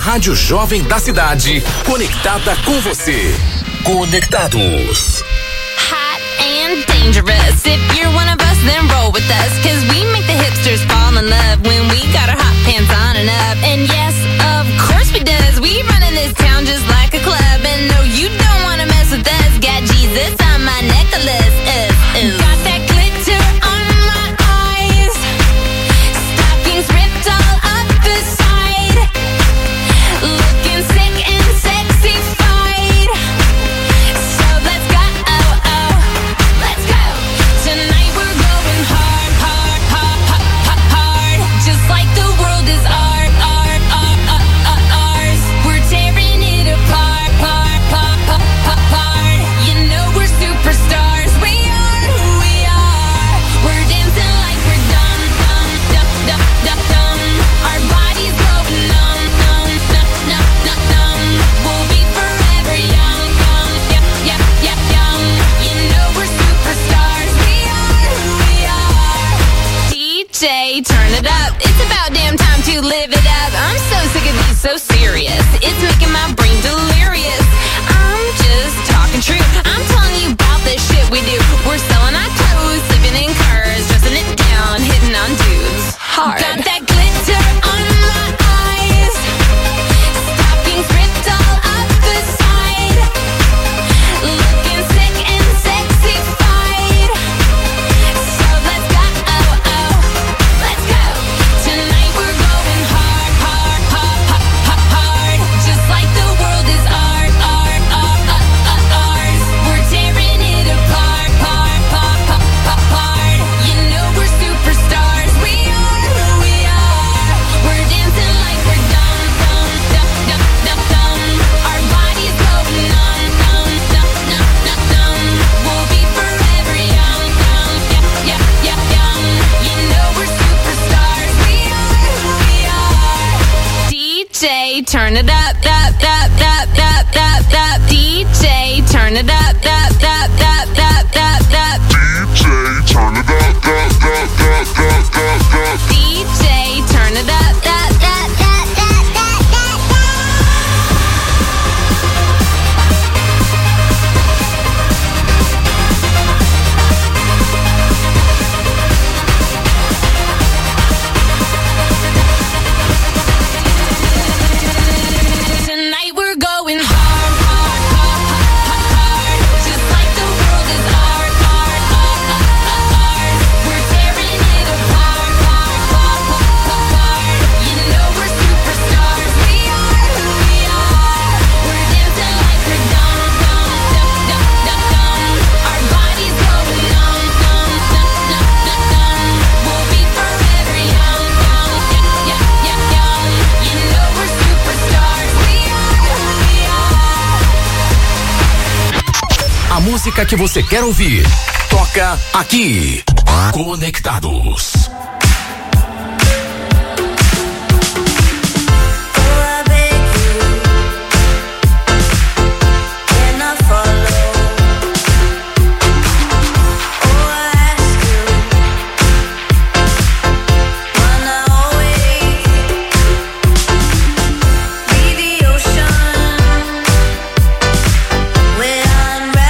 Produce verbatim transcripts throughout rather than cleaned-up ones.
rádio jovem da cidade, conectada com você. Conectados. Hot and dangerous. If you're one of us, then roll with us. Cause we make the hipsters fall in love when we got our hot pants on and up. And yes, of course we does. We run in this town just like a club. And no, you don't wanna mess with us. Got Jesus on my necklace. Uh, uh. Got that glitter on my eyes. Stockings ripped all up the side. Looking sick and sexy-fied. So let's go, oh, oh. Let's go. Tonight we're going hard, hard, hard, hard, hard, hard. Just like the world is art, art, art, art, art, ours. We're tearing it apart, part, part, part, part, part. You know we're superstars. We are who we are. We're dancing like we're dumb, dumb, dumb, dumb, dumb, dumb. Our bodies going numb, numb, numb, numb, numb, numb. We'll be forever young, young, yep, yep, yep, young. You know we're superstars. We are who we are. D J, turn it up. It's about damn time to live it up. I'm so sick of being so serious. It's making my brain delirious. I'm just talking true. I'm telling you about the shit we do. We're selling our clothes, living in cars, dressing it down, hitting on dudes hard. Got that glitter on my eyes. Stockings ripped all up the side. Looking sick and sexy-fied. So let's go, oh, oh. Let's go. Tonight we're going hard, hard, hard, hard, hard, hard. Just like the world is art, art, art, art, art, ours. We're tearing it apart, part, part, part, part, part. You know we're superstars. We are who we are. We're dancing like we're dumb, dumb, dumb, dumb, dumb, dumb. Our bodies going numb, numb, numb, numb, numb, numb. We'll be forever young, young, yep, yep, yep, young. You know we're superstars. We are who we are. D J, turn it up, up, up, up, up, up, up. D J, turn it up, up, up, up, up, up, up. D J, turn it up, up, up, up, up, up, up. D J, turn it up, up, up, up, up, up, up, up. Tonight we're going hard, hard, hard, hard, hard, hard. Just like the world is art, art, art, art, art, ours. We're tearing it apart, part, part, part, part, part. You know we're superstars. We are who we are. We're dancing like we're dumb, dumb, dumb, dumb, dumb, dumb. Our bodies going numb, numb, numb, numb, numb, numb. We'll be forever young, young, yep, yep, yep, young. You know we're superstars. We are who we are. A música que você quer ouvir, toca aqui. Conectados.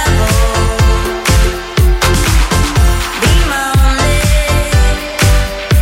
Be my only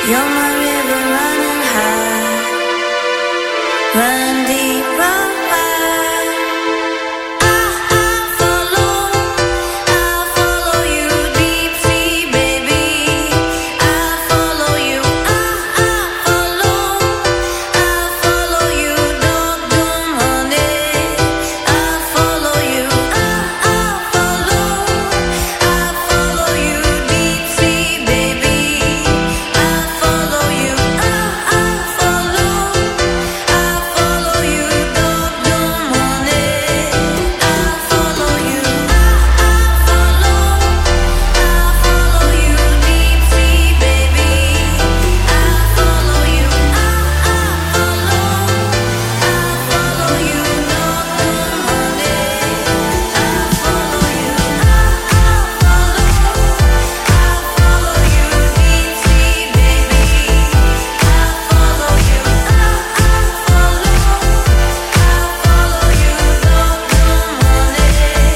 You're my river running high, running deep, run wide. I, I follow, I follow you, deep sea baby. I follow you, I, I follow, I follow you, dog doom honey. I follow you, I, I follow, I follow you, deep sea baby. I follow you, I, I follow, I follow you, dog doom honey. I follow you, I, I follow, I follow you, deep sea baby. I follow you, I, I follow, I follow you, dog doom honey. I follow you, I, I follow, I follow you, deep sea baby. I follow you, I, I follow, I follow you, dog doom honey.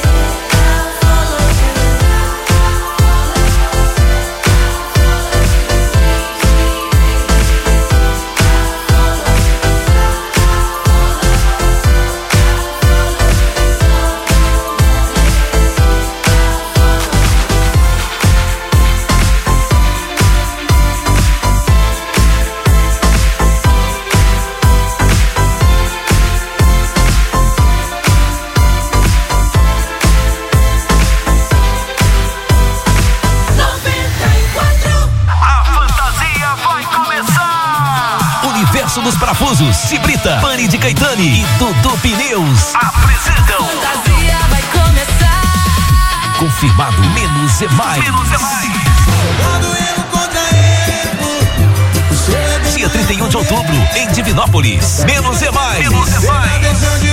A fantasia vai começar! Universo dos Parafusos, Cibrita, Pani de Caetani e Dudu Pneus apresentam. Fantasia vai começar. Confirmado, menos é mais. Menos é mais. Dia trinta e um de outubro, em Divinópolis. Menos é mais. Menos é mais.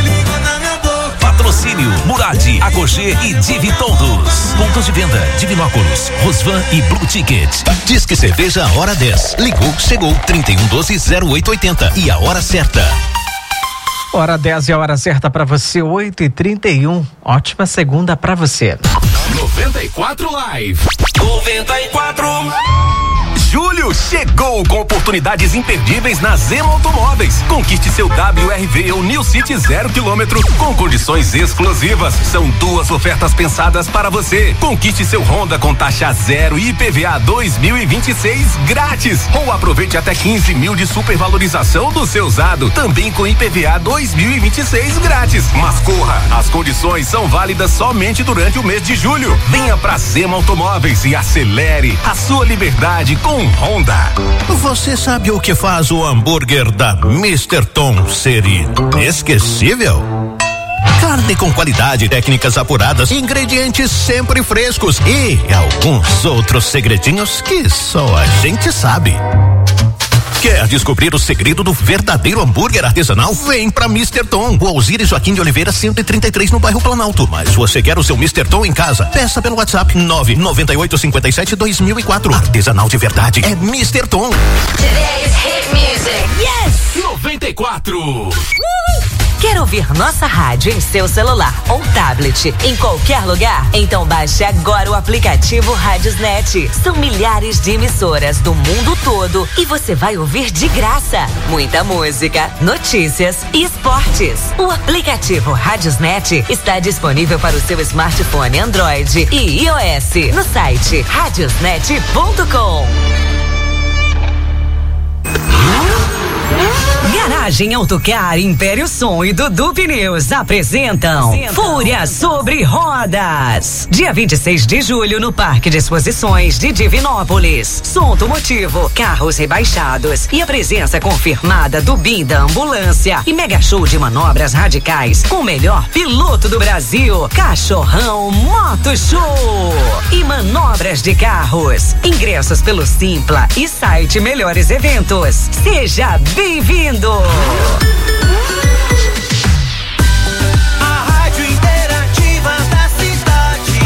Patrocínio Murad, Agogê e Divi Todos. Pontos de venda: Divinópolis, Rosvan e Blue Ticket. Diz que cerveja a hora dez. Ligou, chegou, trinta e um doze, zero oito oitenta. E a hora certa. Hora dez e a hora certa pra você, oito e trinta e um. Ótima segunda pra você. noventa e quatro Live. noventa e quatro. Julho chegou com oportunidades imperdíveis na Zema Automóveis. Conquiste seu W R V ou New City zero quilômetro com condições exclusivas. São duas ofertas pensadas para você. Conquiste seu Honda com taxa zero e I P V A dois mil e vinte e seis grátis. Ou aproveite até quinze mil de supervalorização do seu usado, também com I P V A dois mil e vinte e seis grátis. Mas corra, as condições são válidas somente durante o mês de julho. Venha pra Zema Automóveis e acelere a sua liberdade com Honda. Você sabe o que faz o hambúrguer da mister Tom ser inesquecível? Carne com qualidade, técnicas apuradas, ingredientes sempre frescos e alguns outros segredinhos que só a gente sabe. Quer descobrir o segredo do verdadeiro hambúrguer artesanal? Vem pra mister Tom, o Alzire Joaquim de Oliveira cento e trinta e três no bairro Planalto. Mas você quer o seu mister Tom em casa? Peça pelo WhatsApp nove nove oito cinco sete dois mil e quatro. Artesanal de verdade é mister Tom. Today's hit music. Yes! noventa e quatro. Quer ouvir nossa rádio em seu celular ou tablet em qualquer lugar? Então baixe agora o aplicativo Rádiosnet. São milhares de emissoras do mundo todo e você vai ouvir de graça muita música, notícias e esportes. O aplicativo Rádiosnet está disponível para o seu smartphone Android e iOS no site radiosnet ponto com. Garagem Autocar, Império Som e Dudu Pneus apresentam Fúria sobre Rodas. Dia vinte e seis de julho no Parque de Exposições de Divinópolis. Som automotivo, carros rebaixados e a presença confirmada do B I M da Ambulância e mega show de manobras radicais com o melhor piloto do Brasil, Cachorrão Moto Show e manobras de carros. Ingressos pelo Simpla e site Melhores Eventos. Seja bem-vindo! A rádio interativa da cidade.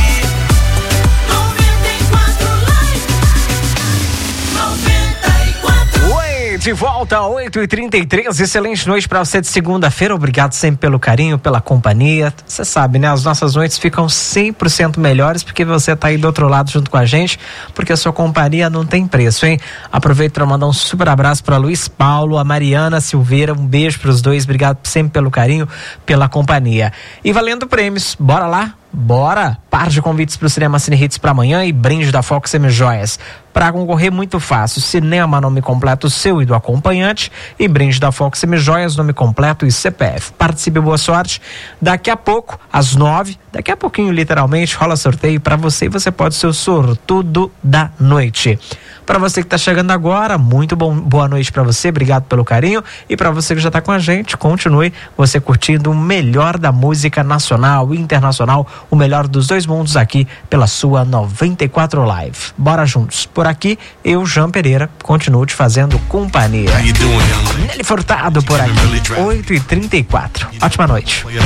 noventa e quatro Live. noventa e quatro. Oi, De volta, oito e trinta e três, excelente noite para você de segunda-feira, obrigado sempre pelo carinho, pela companhia, você sabe, né, as nossas noites ficam cem por cento melhores porque você tá aí do outro lado junto com a gente, porque a sua companhia não tem preço, hein? Aproveito para mandar um super abraço para Luiz Paulo, a Mariana Silveira, um beijo para os dois, obrigado sempre pelo carinho, pela companhia. E valendo prêmios, bora lá? Bora! Par de convites para o Cinema Cine Hits para amanhã e brinde da Fox Semijoias. Para concorrer, muito fácil: cinema, nome completo seu e do acompanhante, e brinde da Fox Semijoias, nome completo e C P F. Participe, boa sorte. Daqui a pouco, às nove, daqui a pouquinho, literalmente, rola sorteio para você e você pode ser o sortudo da noite. Para você que está chegando agora, muito bom, boa noite para você, obrigado pelo carinho. E para você que já está com a gente, continue você curtindo o melhor da música nacional e internacional, o melhor dos dois mundos aqui pela sua noventa e quatro Live. Bora juntos. Por aqui, eu, Jean Pereira, continuo te fazendo companhia. Nelly Furtado por aqui, oito e trinta e quatro. Ótima noite. You're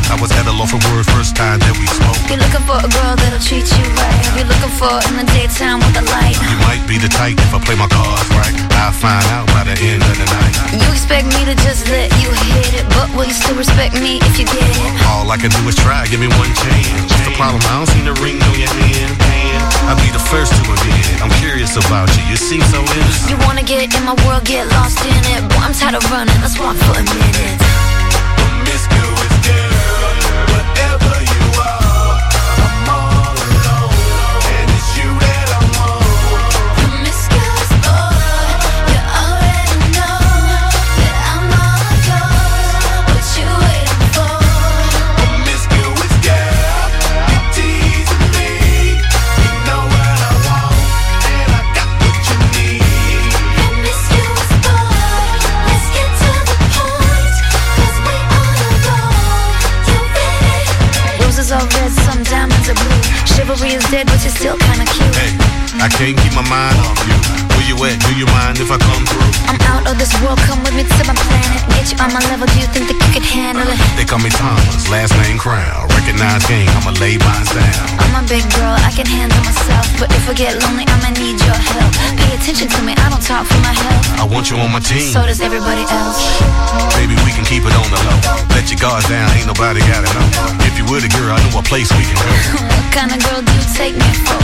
looking for a girl that'll treat you right. You're looking for in the daytime with the light. You might be the type if I play my cards right. I'll find out by the end of the night. You expect me to just let you hit it, but will you still respect me if you get it? All I can do is try, give me one chance. What's the problem? I don't see the ring on your hand. I'll be the first to admit I'm curious about you. You seem so innocent. You wanna get in my world, get lost in it. Boy, I'm tired of running, let's walk for a minute. Promiscuous girl, whatever you are, I'm all alone, and it's you that I want. Promiscuous boy, you already know that I'm all yours. What you waiting for? Promiscuous girl, you're teasing me. You know what I want, and I got what you need. Promiscuous boy, let's get to the point, 'cause we on a roll. You ready? Roses are red, some diamonds are blue. Chivalry is dead, but you're still kinda cute. Hey, I can't keep my mind off you. Where you at? Do you mind if I come through? I'm out of this world, come with me to my planet. Get you on my level, do you think that you could handle it? They call me Thomas, last name Crown. Recognize game, I'ma lay mine down. I'm a big girl, I can handle myself. But if I get lonely, I'ma need your help. Pay attention to me, I don't talk for my health. I want you on my team. So does everybody else. Baby, we can keep it on the low. Let your guards down, ain't nobody gotta know. If you were the girl, I know a place we can go. What kind of girl do you take me for?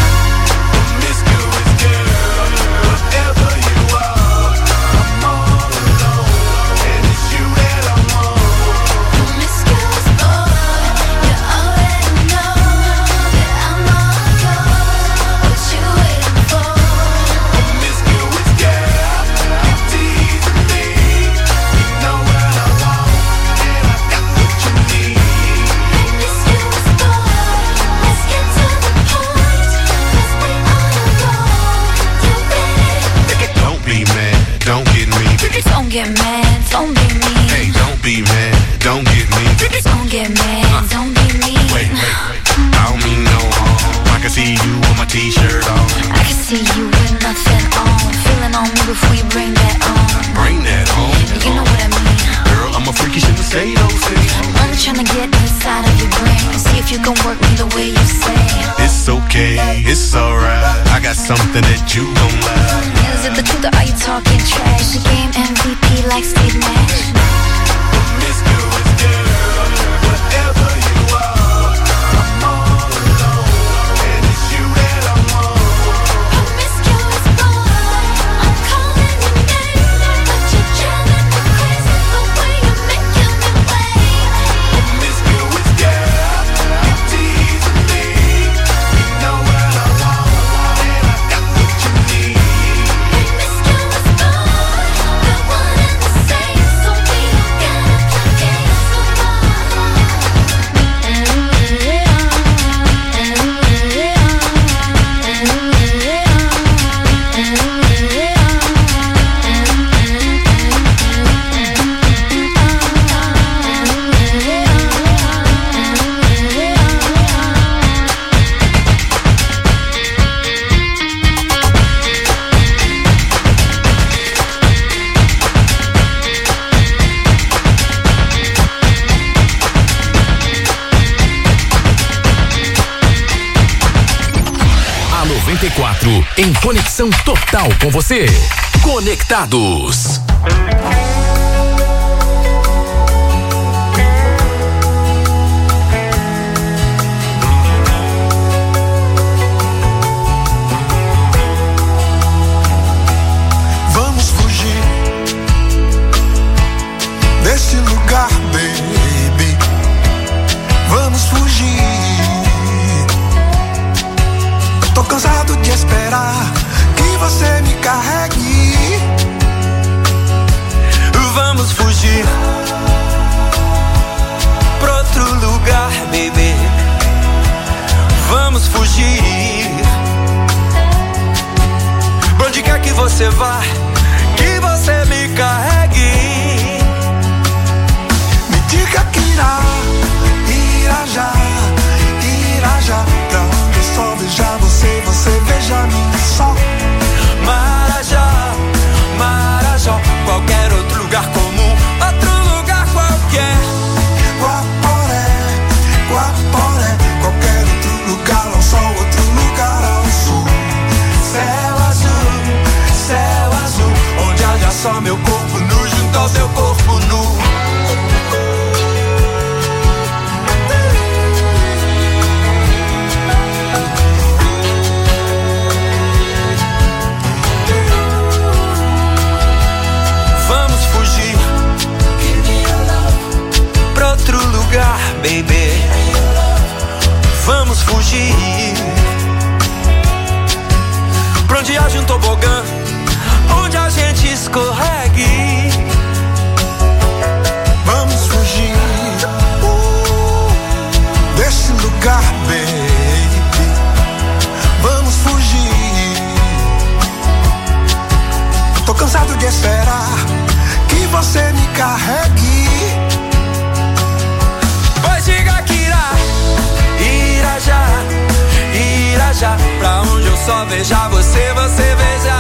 Promiscuous girl, whatever you are, I'm all alone, and it's you that I want. Promiscuous boy, you already know that I'm all yours. What you waiting for? Promiscuous girl, you're teasing me. You know what I want, and I got what you need. Promiscuous boy, let's get to the point, 'cause we on a roll. You ready? Don't be mad, don't get me. Don't get mad, don't be mean. Hey, don't be mad, don't get me. Don't get mad, don't be mean. Wait, wait, wait. I don't mean no harm. I can see you with my t-shirt on. I can see you with nothing on. Feeling on me before you bring that on. Bring that on. You know what I mean. Girl, I'm a freak, you shouldn't say those things. I'm trying to get inside of your brain. See if you can work me the way you say. It's okay, it's alright. I got something that you gon' like. Is it the truth or are you talking trash? The game M V P like Steve Nash. Promiscuous girl, whatever you are, I'm all alone, and it's you that I want. Promiscuous boy, I'm calling your name, but you're driving me crazy the way you're making me wait. Promiscuous girl, you're teasing me. You know what I want, and I got what you need. em conexão total com você. Conectados. Vamos fugir desse lugar, baby. Vamos fugir. Tô cansado de esperar que você me carregue. Vamos fugir pra outro lugar, baby. Vamos fugir. Pra onde quer que você vá, que você me carregue. Me diga que irá, irá já, irá já. Pra onde eu só veja você, você veja mim só. Marajá, Marajó, qualquer outro lugar comum, outro lugar qualquer. Guaporé, Guaporé, qualquer outro lugar ao sol, outro lugar ao sul. Céu azul, céu azul, onde haja só meu corpo nu junto ao seu corpo nu. Vamos fugir pra outro lugar, baby. Vamos fugir pra onde haja um tobogã, onde a gente escorregue. Vamos fugir uh, desse lugar, baby. Vamos fugir. Tô cansado de esperar que você me carregue. Pois diga que irá, irá já, irá já. Pra onde eu só veja você, você veja